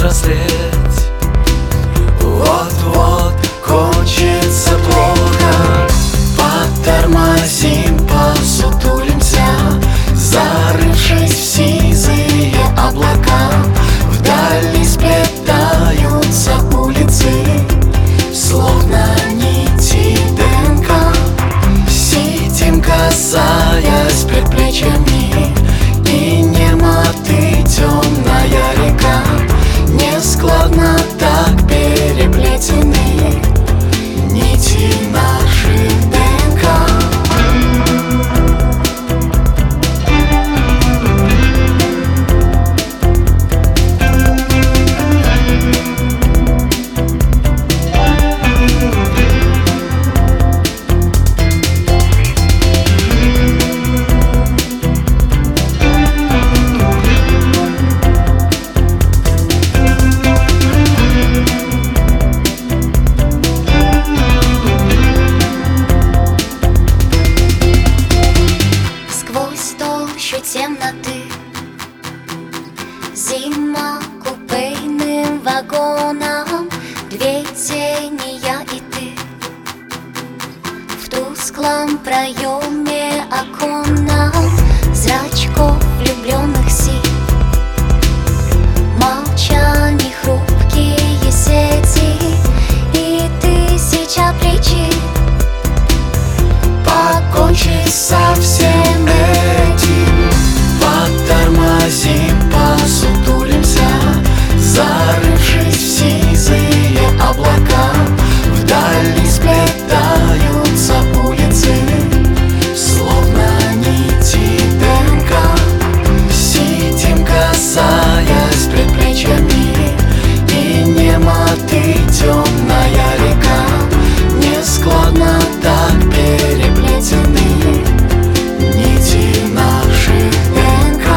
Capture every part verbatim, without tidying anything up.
взрослеть. Вот-вот кончится плохо, потормозим, посутулимся, зарывшись в сизые облака. Вдали сплетаются улицы, словно нити ДНК. Сидим, касаясь предплечьями, и немоты темная река. Нескладно так переплетены нити наших ДНК. Темноты, зима купейным вагоном, две тени, я и ты. В тусклом проеме оконном зрачков влюбленных сил, молчание, хрупкие сети и тысяча причин покончить со всем этим. Потормозим, посутулимся, зарывшись в сизые облака. Вдали сплетаются улицы, словно нити ДНК. Сидим, касаясь предплечьями, и немоты темная река. Нескладно так переплетены нити наших ДНК.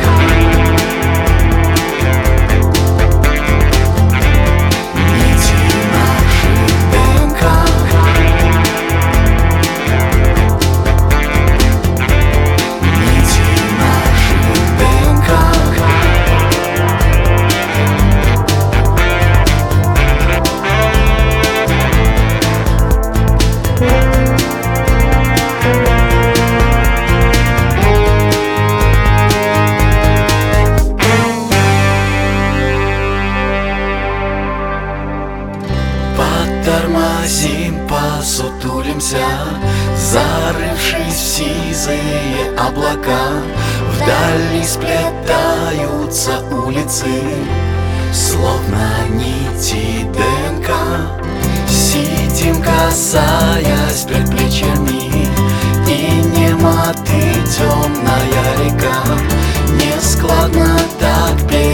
Нити наших ДНК. Нити наших ДНК. Потормозим, посутулимся, зарывшись в сизые облака. Вдали сплетаются улицы, словно нити ДНК. Сидим, касаясь предплечьями, и немоты темная река. Нескладно так переплетены